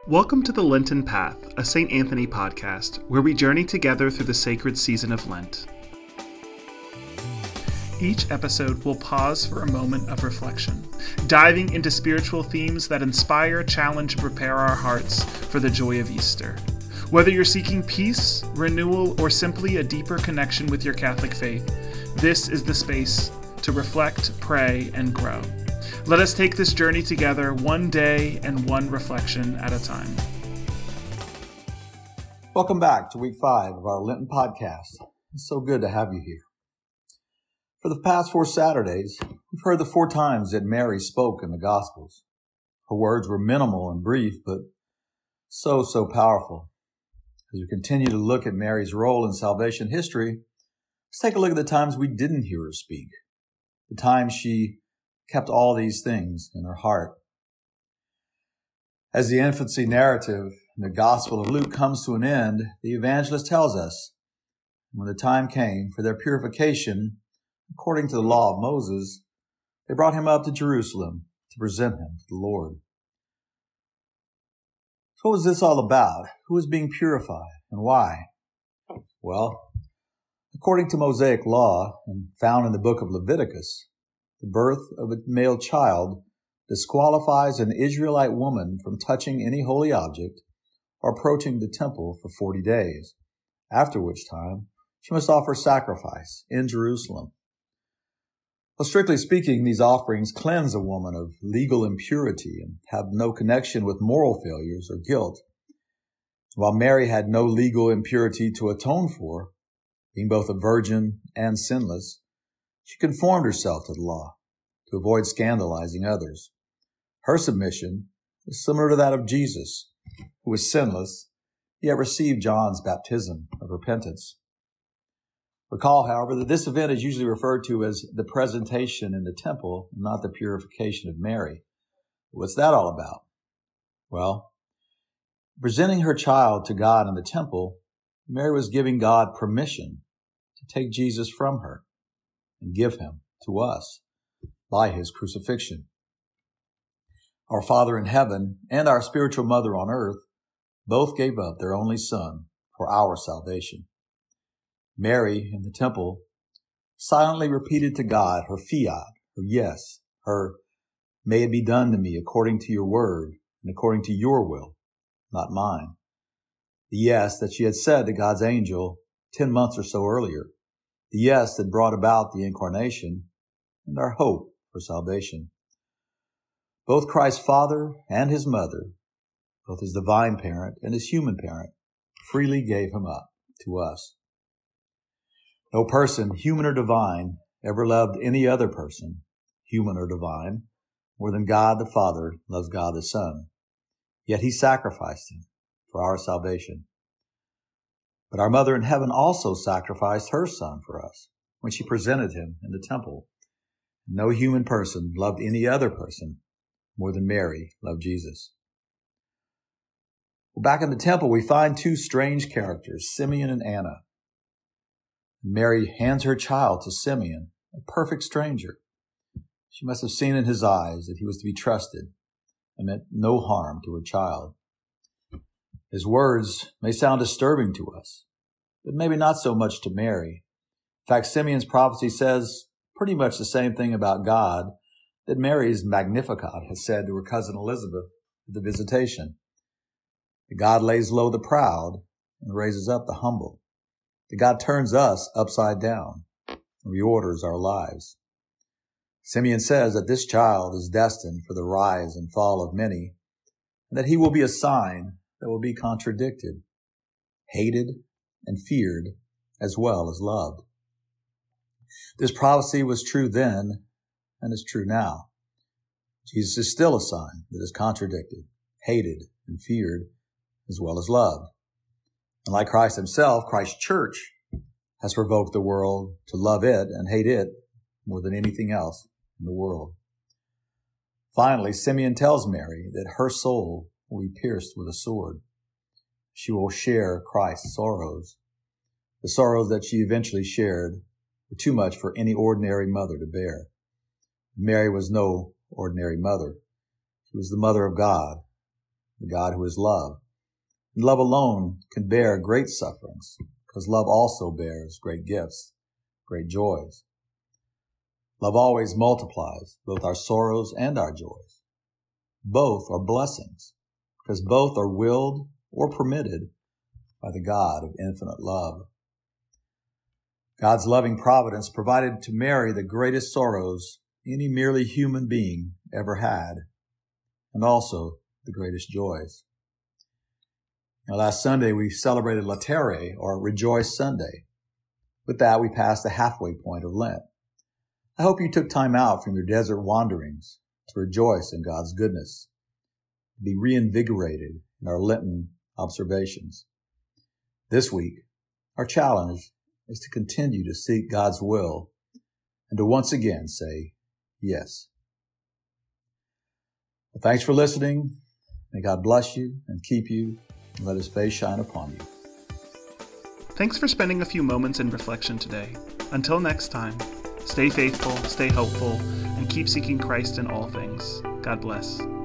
Welcome to the Lenten Path, a St. Anthony podcast, where we journey together through the sacred season of Lent. Each episode will pause for a moment of reflection, diving into spiritual themes that inspire, challenge, and prepare our hearts for the joy of Easter. Whether you're seeking peace, renewal, or simply a deeper connection with your Catholic faith, this is the space to reflect, pray, and grow. Let us take this journey together, one day and one reflection at a time. Welcome back to week 5 of our Lenten podcast. It's so good to have you here. For the past 4 Saturdays, we've heard the 4 times that Mary spoke in the Gospels. Her words were minimal and brief, but so powerful. As we continue to look at Mary's role in salvation history, let's take a look at the times we didn't hear her speak, the times she kept all these things in her heart. As the infancy narrative in the Gospel of Luke comes to an end, the evangelist tells us, when the time came for their purification, according to the law of Moses, they brought him up to Jerusalem to present him to the Lord. So what was this all about? Who was being purified and why? Well, according to Mosaic law and found in the book of Leviticus, the birth of a male child disqualifies an Israelite woman from touching any holy object or approaching the temple for 40 days, after which time she must offer sacrifice in Jerusalem. Well, strictly speaking, these offerings cleanse a woman of legal impurity and have no connection with moral failures or guilt. While Mary had no legal impurity to atone for, being both a virgin and sinless, she conformed herself to the law to avoid scandalizing others. Her submission was similar to that of Jesus, who was sinless, yet received John's baptism of repentance. Recall, however, that this event is usually referred to as the presentation in the temple, not the purification of Mary. What's that all about? Well, presenting her child to God in the temple, Mary was giving God permission to take Jesus from her and give him to us by his crucifixion. Our Father in heaven and our spiritual mother on earth both gave up their only Son for our salvation. Mary in the temple silently repeated to God her fiat, her yes, her may it be done to me according to your word and according to your will, not mine. The yes that she had said to God's angel 10 months or so earlier. The yes that brought about the incarnation and our hope for salvation. Both Christ's Father and his mother, both his divine parent and his human parent, freely gave him up to us. No person, human or divine, ever loved any other person, human or divine, more than God the Father loves God the Son. Yet he sacrificed him for our salvation. But our Mother in heaven also sacrificed her Son for us when she presented him in the temple. No human person loved any other person more than Mary loved Jesus. Well, back in the temple, we find 2 strange characters, Simeon and Anna. Mary hands her child to Simeon, a perfect stranger. She must have seen in his eyes that he was to be trusted and meant no harm to her child. His words may sound disturbing to us, but maybe not so much to Mary. In fact, Simeon's prophecy says pretty much the same thing about God that Mary's Magnificat has said to her cousin Elizabeth at the visitation. That God lays low the proud and raises up the humble. That God turns us upside down and reorders our lives. Simeon says that this child is destined for the rise and fall of many, and that he will be a sign that will be contradicted, hated, and feared, as well as loved. This prophecy was true then and is true now. Jesus is still a sign that is contradicted, hated, and feared, as well as loved. And like Christ himself, Christ's church has provoked the world to love it and hate it more than anything else in the world. Finally, Simeon tells Mary that her soul will be pierced with a sword. She will share Christ's sorrows. The sorrows that she eventually shared were too much for any ordinary mother to bear. Mary was no ordinary mother. She was the mother of God, the God who is love. And love alone can bear great sufferings, because love also bears great gifts, great joys. Love always multiplies both our sorrows and our joys. Both are blessings, because both are willed or permitted by the God of infinite love. God's loving providence provided to Mary the greatest sorrows any merely human being ever had, and also the greatest joys. Now, last Sunday we celebrated Laetare, or Rejoice Sunday. With that, we passed the halfway point of Lent. I hope you took time out from your desert wanderings to rejoice in God's goodness, to be reinvigorated in our Lenten observations. This week, our challenge is to continue to seek God's will and to once again say yes. Well, thanks for listening. May God bless you and keep you, and let His face shine upon you. Thanks for spending a few moments in reflection today. Until next time, stay faithful, stay hopeful, and keep seeking Christ in all things. God bless.